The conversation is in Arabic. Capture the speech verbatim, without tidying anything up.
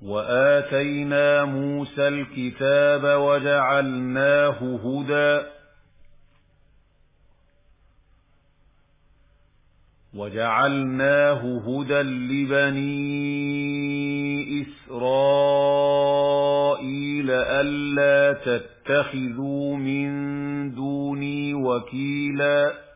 وآتينا موسى الكتاب وجعلناه هدى وجعلناه هدى لبني إسرائيل ألا تتخذوا من دوني وكيلا